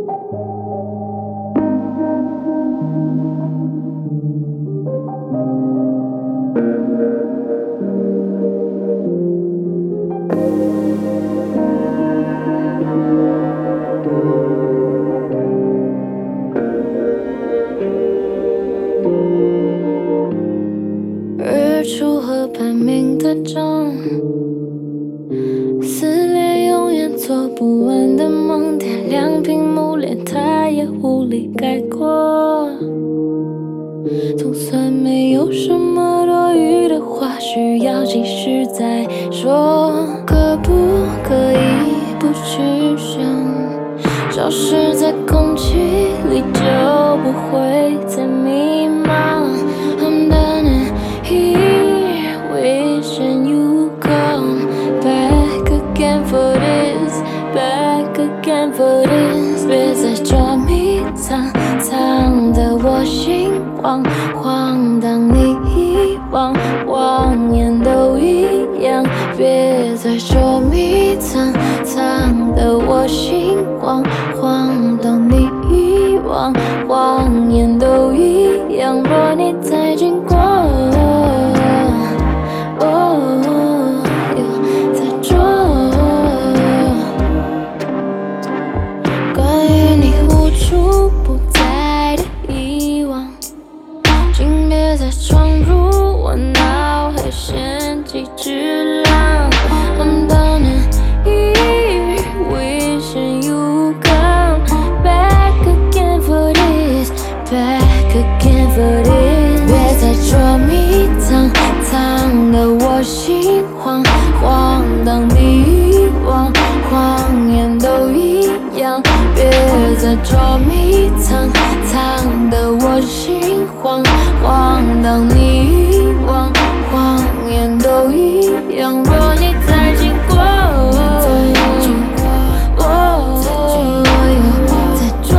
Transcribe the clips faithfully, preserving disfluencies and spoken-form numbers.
日出和半明的钟，撕裂永远做不完的梦，点亮屏幕连它也无力盖过。总算没有什么多余的话需要继续再说，可不可以不去想，消失在空气里就不会再迷茫。I'm done it here, wishing you come back again for this, back again for this。别再捉迷藏，藏得我心慌慌，当你遗忘，谎言都一样。别再捉迷藏，藏得我心慌慌，当你遗忘，谎言都一样。若你再经过，哦，又在捉，关于你无处不在的遗忘，请别再闯入我脑海，掀起巨浪。I'm done it here, wishing you come back again for this, back again for this。别再捉迷藏，藏得我心慌慌，当你遗忘，谎言都一样。别再捉迷藏，藏得我心慌慌，当你遗忘，谎言都一样。若你再经过，哦，又在捉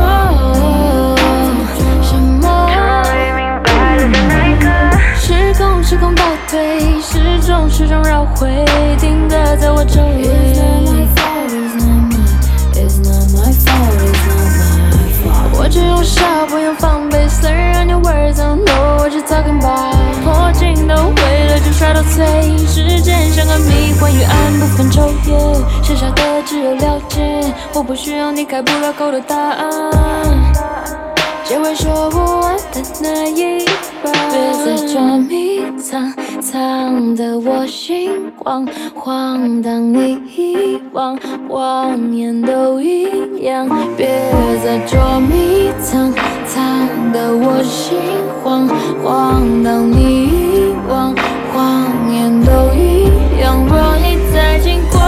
什么？时空时空倒退，时钟时钟绕回，定格在我周围。我只用笑，不用防备 Slurring on your words, I don't know what you're talking about。 破镜都毁了，就刷到脆。时间像个谜，关于暗不分昼夜，剩下的只有了解。我不需要你开不了口的答案，结尾说不完的那一半。别再捉迷藏，藏得我心慌慌，当你遗忘，谎言都一样。别再捉迷藏，藏得我心慌慌，当你遗忘，谎言都一样。若你再经过，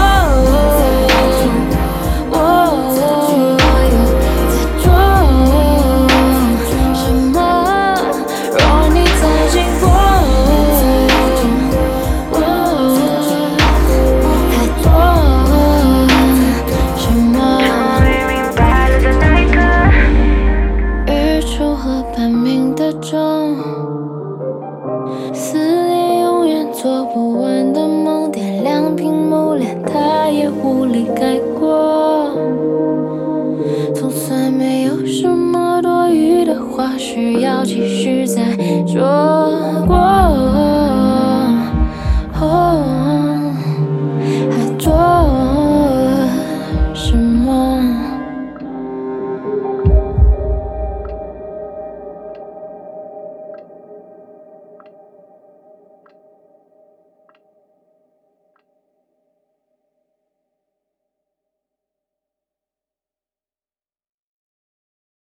撕裂永远做不完的梦，点亮屏幕连它也无力盖过。总算没有什么多余的话需要继续再说。